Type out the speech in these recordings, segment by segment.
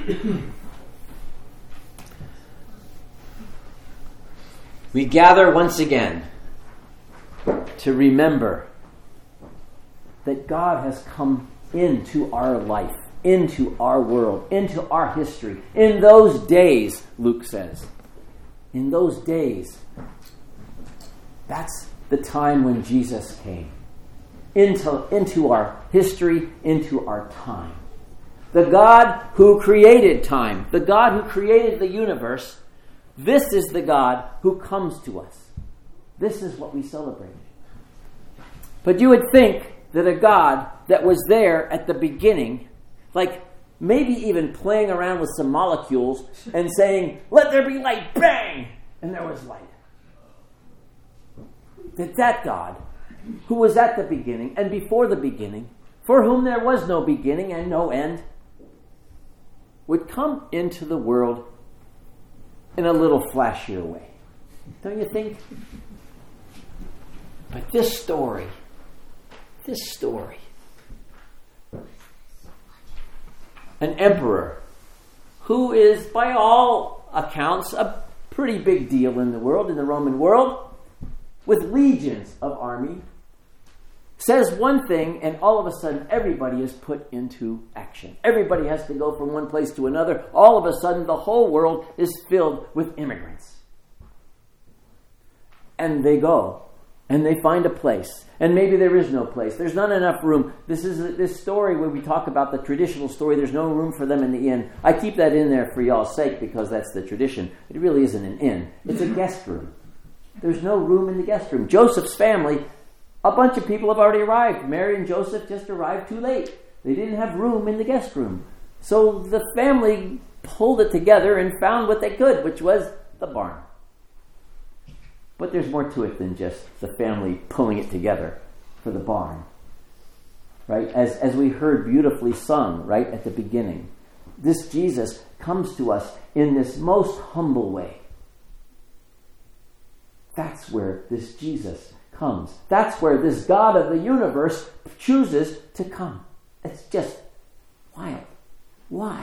We gather once again to remember that God has come into our life, into our world, into our history. In those days, Luke says, in those days, that's the time when Jesus came. Into our history, into our time. The God who created time, the God who created the universe, this is the God who comes to us. This is what we celebrate. But you would think that a God that was there at the beginning, like maybe even playing around with some molecules and saying, "Let there be light," bang! And there was light. That God, who was at the beginning and before the beginning, for whom there was no beginning and no end, would come into the world in a little flashier way. Don't you think? But this story, an emperor who is, by all accounts, a pretty big deal in the world, in the Roman world, with legions of army, says one thing, and all of a sudden everybody is put into action. Everybody has to go from one place to another. All of a sudden the whole world is filled with immigrants. And they go, and they find a place. And maybe there is no place. There's not enough room. This story where we talk about the traditional story, there's no room for them in the inn. I keep that in there for y'all's sake because that's the tradition. It really isn't an inn. It's a guest room. There's no room in the guest room. Joseph's family, a bunch of people have already arrived. Mary and Joseph just arrived too late. They didn't have room in the guest room. So the family pulled it together and found what they could, which was the barn. But there's more to it than just the family pulling it together for the barn. Right? As we heard beautifully sung right at the beginning, this Jesus comes to us in this most humble way. That's where this Jesus comes. That's where this God of the universe chooses to come. It's just wild. Why?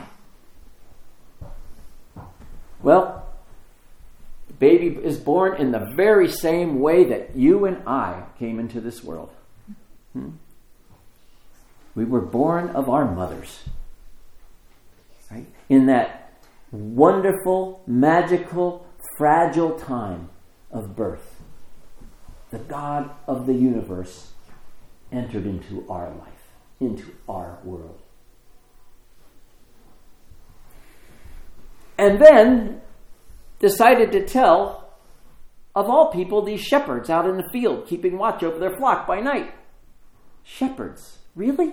Well, the baby is born in the very same way that you and I came into this world. We were born of our mothers. Right? In that wonderful, magical, fragile time of birth, the God of the universe entered into our life, into our world. And then decided to tell, of all people, these shepherds out in the field, keeping watch over their flock by night. Shepherds, really?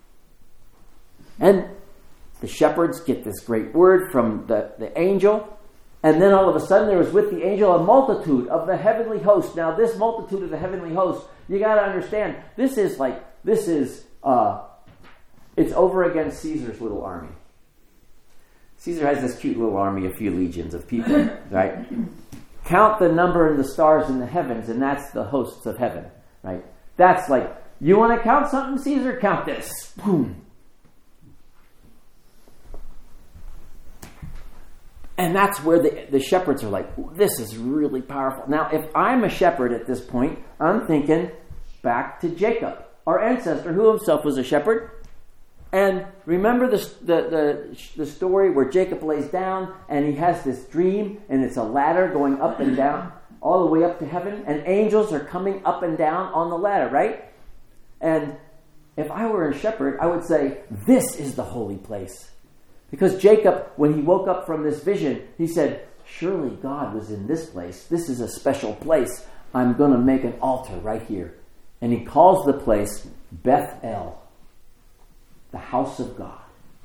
And the shepherds get this great word from the angel. And then all of a sudden there was with the angel a multitude of the heavenly host. Now this multitude of the heavenly host, you got to understand, it's over against Caesar's little army. Caesar has this cute little army, a few legions of people, right? Count the number of the stars in the heavens, and that's the hosts of heaven, right? That's like, you want to count something, Caesar? Count this. Boom. And that's where the shepherds are like, this is really powerful. Now, if I'm a shepherd at this point, I'm thinking back to Jacob, our ancestor, who himself was a shepherd. And remember the story where Jacob lays down and he has this dream, and it's a ladder going up and down, all the way up to heaven, and angels are coming up and down on the ladder, right? And if I were a shepherd, I would say, this is the holy place. Because Jacob, when he woke up from this vision, he said, surely God was in this place. This is a special place. I'm going to make an altar right here. And he calls the place Bethel, the house of God.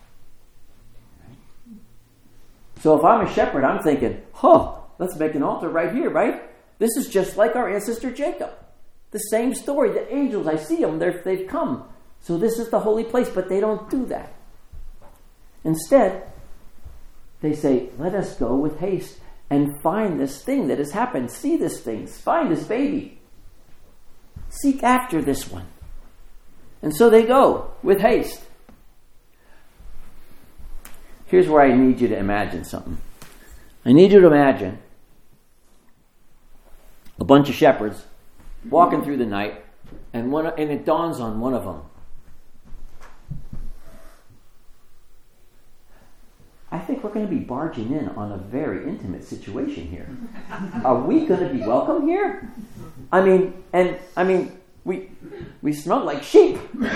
So if I'm a shepherd, I'm thinking, let's make an altar right here, right? This is just like our ancestor Jacob. The same story. The angels, I see them, they've come. So this is the holy place, but they don't do that. Instead, they say, let us go with haste and find this thing that has happened. See this thing. Find this baby. Seek after this one. And so they go with haste. Here's where I need you to imagine something. I need you to imagine a bunch of shepherds walking through the night, and it dawns on one of them. I think we're going to be barging in on a very intimate situation here. Are we going to be welcome here? We smell like sheep.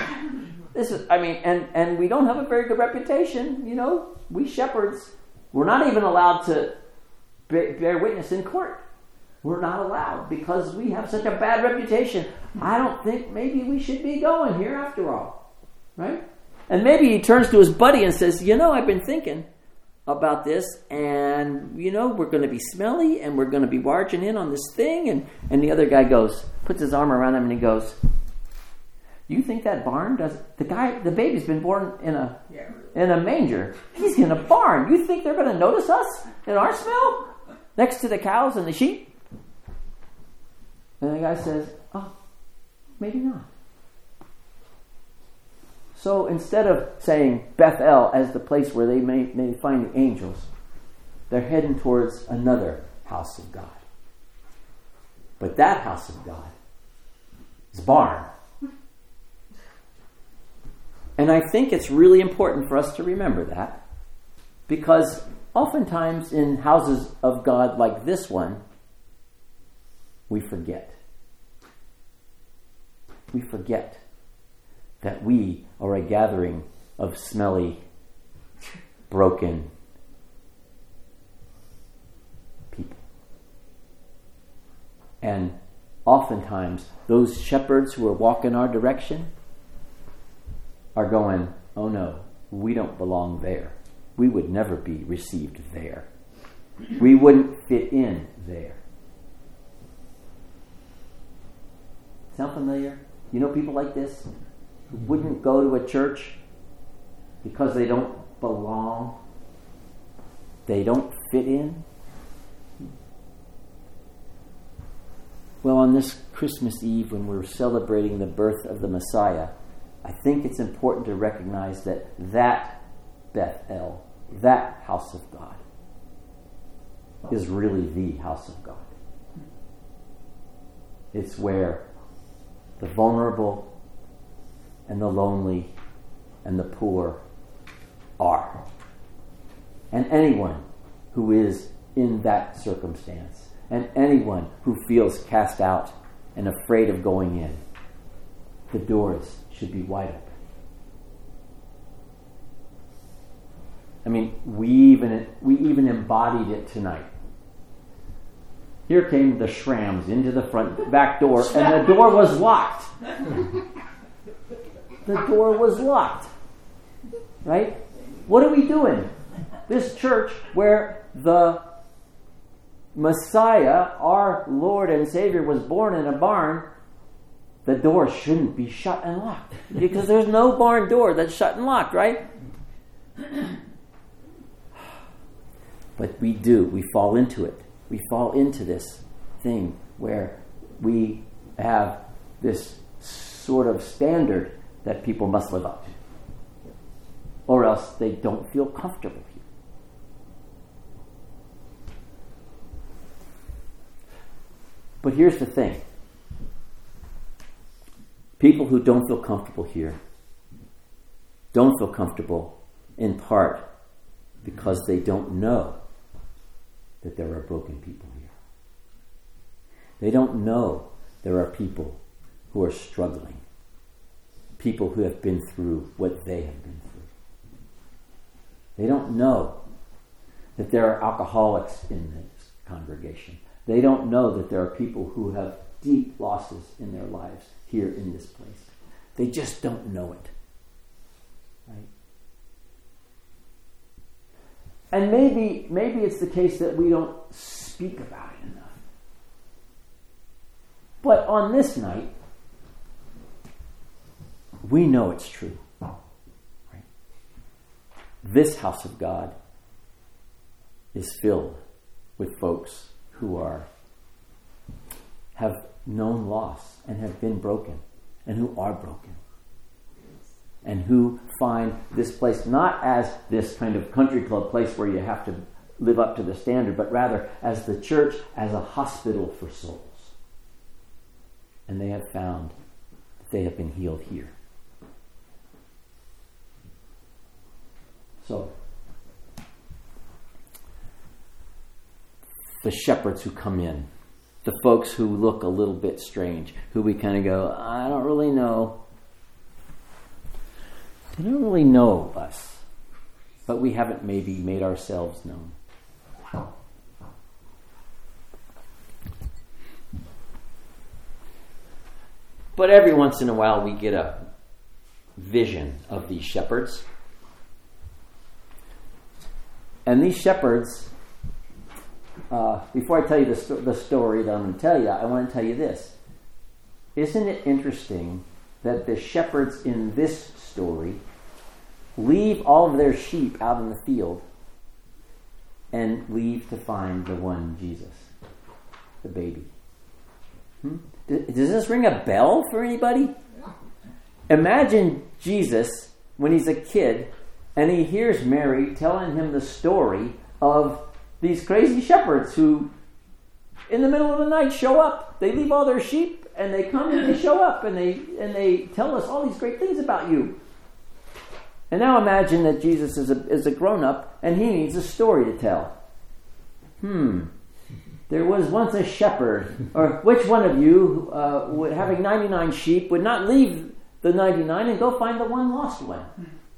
And we don't have a very good reputation. We shepherds, we're not even allowed to bear witness in court. We're not allowed because we have such a bad reputation. I don't think maybe we should be going here after all. Right? And maybe he turns to his buddy and says, I've been thinking about this, and we're going to be smelly, and we're going to be barging in on this thing. And the other guy puts his arm around him, and he goes, "You think that barn does? The baby's been born in a manger. He's in a barn. You think they're going to notice us in our smell next to the cows and the sheep?" And the guy says, "Oh, maybe not." So instead of saying Bethel as the place where they may find the angels, they're heading towards another house of God. But that house of God is a barn. And I think it's really important for us to remember that, because oftentimes in houses of God like this one, we forget. We forget that we are a gathering of smelly, broken people. And oftentimes, those shepherds who are walking our direction are going, "Oh no, we don't belong there. We would never be received there. We wouldn't fit in there." Sound familiar? You know people like this? Who wouldn't go to a church because they don't belong. They don't fit in. Well, on this Christmas Eve, when we're celebrating the birth of the Messiah, I think it's important to recognize that Bethel, that house of God, is really the house of God. It's where the vulnerable and the lonely and the poor are. And anyone who is in that circumstance, and anyone who feels cast out and afraid of going in, the doors should be wide open. I mean, we even embodied it tonight. Here came the Shrams into the back door, and the door was locked. The door was locked. Right? What are we doing? This church where the Messiah, our Lord and Savior, was born in a barn, the door shouldn't be shut and locked. Because there's no barn door that's shut and locked, right? But we do. We fall into it. We fall into this thing where we have this sort of standard that people must live up to. Or else they don't feel comfortable here. But here's the thing. People who don't feel comfortable here don't feel comfortable in part because they don't know that there are broken people here. They don't know there are people who are struggling. People who have been through what they have been through. They don't know that there are alcoholics in this congregation. They don't know that there are people who have deep losses in their lives here in this place. They just don't know it. Right? And maybe it's the case that we don't speak about it enough. But on this night, we know it's true. Right? This house of God is filled with folks who have known loss and have been broken and who are broken. and who find this place not as this kind of country club place where you have to live up to the standard, but rather as the church, as a hospital for souls. And they have found that they have been healed here. So, the shepherds who come in, the folks who look a little bit strange, who we kind of go, I don't really know. They don't really know us, but we haven't maybe made ourselves known. But every once in a while we get a vision of these shepherds. And these shepherds, before I tell you the story that I'm going to tell you, I want to tell you this. Isn't it interesting that the shepherds in this story leave all of their sheep out in the field and leave to find the one Jesus, the baby? Does this ring a bell for anybody? Imagine Jesus when he's a kid and he hears Mary telling him the story of these crazy shepherds who, in the middle of the night, show up. They leave all their sheep and they come and they show up and they tell us all these great things about you. And now imagine that Jesus is a grown-up and he needs a story to tell. There was once a shepherd, or which one of you, having 99 sheep, would not leave the 99 and go find the one lost one?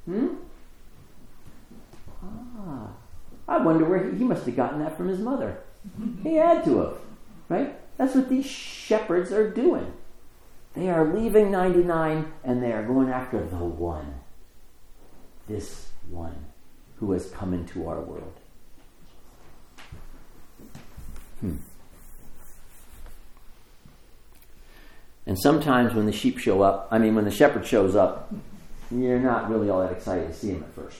I wonder where he must have gotten that from his mother. He had to have, right? That's what these shepherds are doing. They are leaving 99 and they are going after the one. This one who has come into our world. And sometimes when the sheep show up, when the shepherd shows up, you're not really all that excited to see him at first.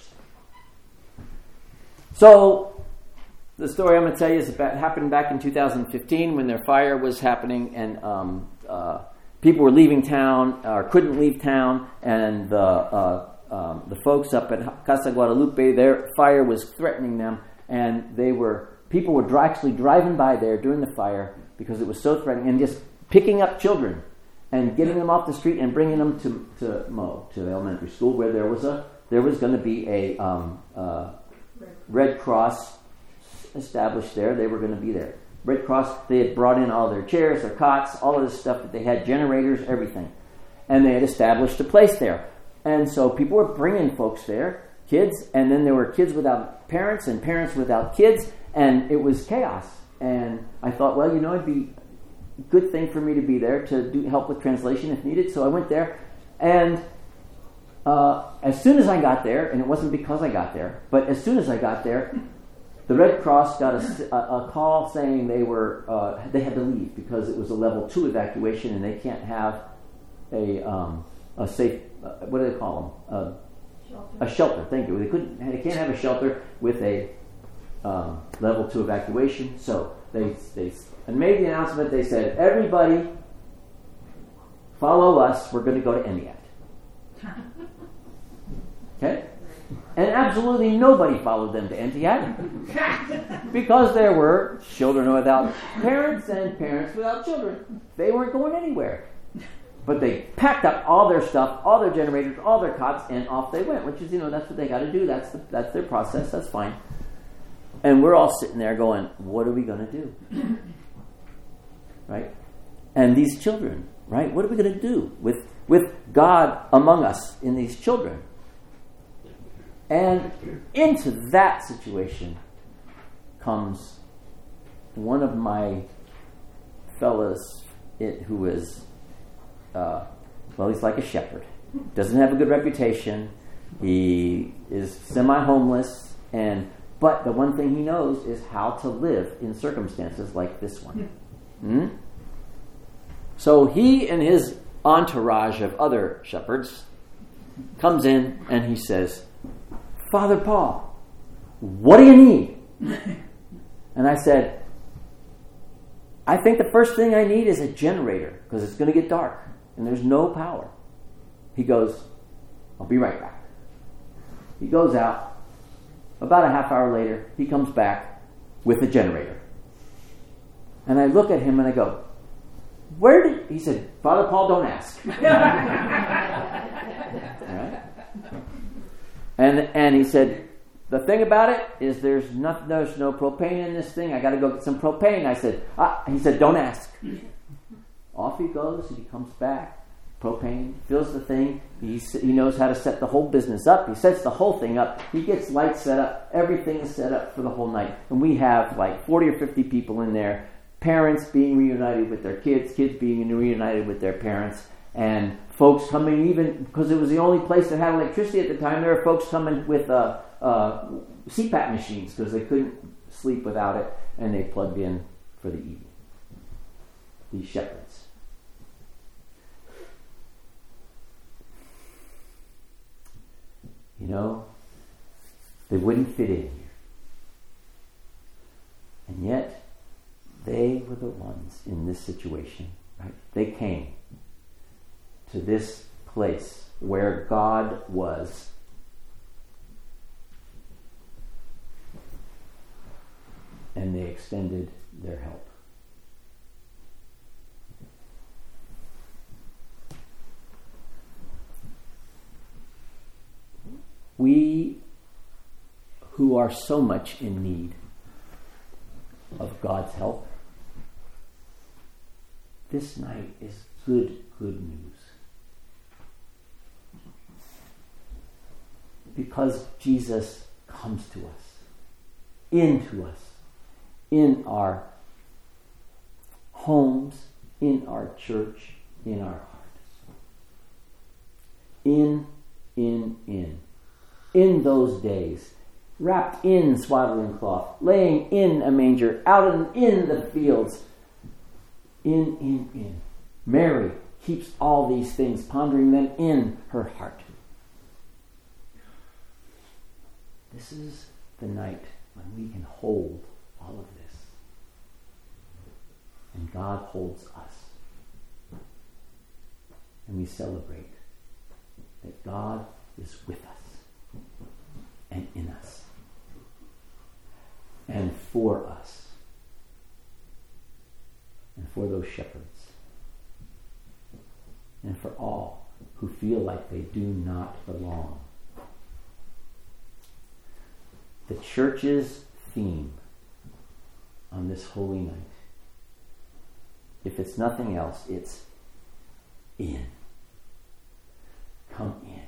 So, the story I'm going to tell you happened back in 2015 when their fire was happening and people were leaving town or couldn't leave town, and the folks up at Casa Guadalupe, their fire was threatening them, and people were actually driving by there during the fire because it was so threatening, and just picking up children and getting them off the street and bringing them to the elementary school, where there was going to be a Red Cross established there. They were going to be there. Red Cross, they had brought in all their chairs, their cots, all of this stuff that they had, generators, everything. And they had established a place there. And so people were bringing folks there, kids, and then there were kids without parents and parents without kids, and it was chaos. And I thought, well, it'd be a good thing for me to be there to help with translation if needed. So I went there, and as soon as I got there, and it wasn't because I got there, but as soon as I got there, the Red Cross got a call saying they had to leave because it was a level 2 evacuation and they can't have a safe, what do they call them? A shelter. Thank you. They can't have a shelter with a level 2 evacuation. So they made the announcement. They said, everybody follow us. We're going to go to Entiat. Okay? And absolutely nobody followed them to Entiat because there were children without parents and parents without children. They weren't going anywhere. But they packed up all their stuff, all their generators, all their cots, and off they went, which is, that's what they got to do. That's their process. That's fine. And we're all sitting there going, what are we going to do? Right? And these children, right? What are we going to do with God among us in these children? And into that situation comes one of my fellows who is, he's like a shepherd. Doesn't have a good reputation. He is semi-homeless, but the one thing he knows is how to live in circumstances like this one. So he and his entourage of other shepherds comes in and he says, Father Paul, what do you need? And I said, I think the first thing I need is a generator because it's going to get dark and there's no power. He goes, I'll be right back. He goes out. About a half hour later, he comes back with a generator. And I look at him and I go, he said, Father Paul, don't ask. All right? And he said, the thing about it is there's no propane in this thing. I got to go get some propane. He said, don't ask. Off he goes. He comes back. Propane, fills the thing. He knows how to set the whole business up. He sets the whole thing up. He gets lights set up. Everything is set up for the whole night. And we have like 40 or 50 people in there. Parents being reunited with their kids. Kids being reunited with their parents. And folks coming, even because it was the only place that had electricity at the time, there were folks coming with CPAP machines because they couldn't sleep without it. And they plugged in for the evening. These shepherds. They wouldn't fit in here. And yet, they were the ones in this situation, right? They came to this place where God was. And they extended their help. We who are so much in need of God's help, this night is good news. Because Jesus comes to us, into us, in our homes, in our church, in our hearts. In those days, wrapped in swaddling cloth, laying in a manger, out in the fields. In. Mary keeps all these things, pondering them in her heart. This is the night when we can hold all of this. And God holds us. And we celebrate that God is with us and in us and for us and for those shepherds and for all who feel like they do not belong. The church's theme on this holy night, if it's nothing else, it's in. Come in.